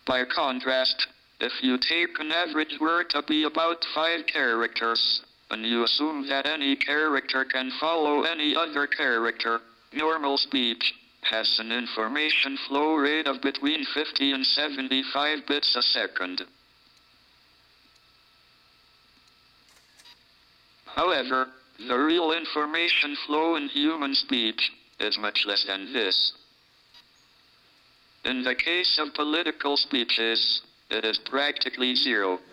By contrast, if you take an average word to be about 5 characters, and you assume that any character can follow any other character, normal speech has an information flow rate of between 50 and 75 bits a second. However, the real information flow in human speech is much less than this. In the case of political speeches, it is practically zero.